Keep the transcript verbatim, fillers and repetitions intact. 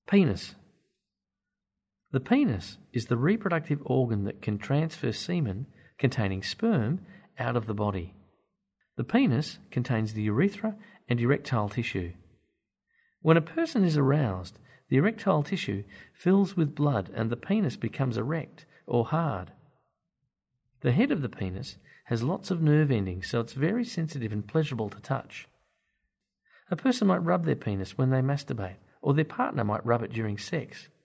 Penis. The penis is the reproductive organ that can transfer semen containing sperm out of the body. The penis contains the urethra and erectile tissue. When a person is aroused, the erectile tissue fills with blood and the penis becomes erect or hard. The head of the penis has lots of nerve endings, so it's very sensitive and pleasurable to touch. A person might rub their penis when they masturbate, or their partner might rub it during sex.